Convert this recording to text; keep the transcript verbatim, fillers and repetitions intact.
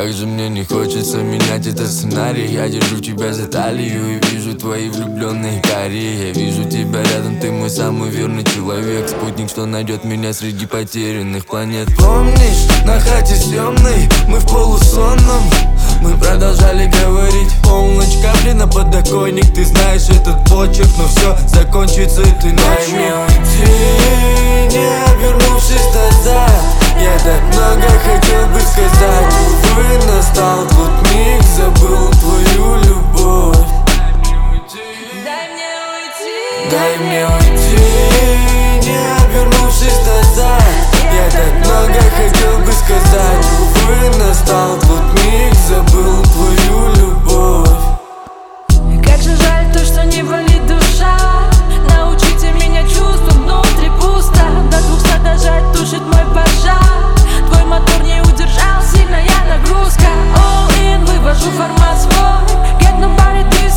Как же мне не хочется менять этот сценарий. Я держу тебя за талию и вижу твои влюбленные карие. Я вижу тебя рядом, ты мой самый верный человек. Спутник, что найдет меня среди потерянных планет. Помнишь, на хате съемной, мы в полусонном, мы продолжали говорить. Полночь, капли на подоконник. Ты знаешь этот почерк, но все закончится этой ночью. Дай мне уйти, не обернувшись назад. Я так много хотел бы сказать. Увы, настал тот миг, забыл твою любовь. Дай мне уйти, дай мне уйти, не обернувшись назад. Я так много хотел бы сказать. Увы, настал тот миг, забыл твою любовь. Как же жаль то, что не болит душа. Научите меня чувствам, внутри пусто. До двухсот дожать тушит мой пожар. Твой мотор не удержал, сильная нагрузка. All in, вывожу формат свой. Get nobody this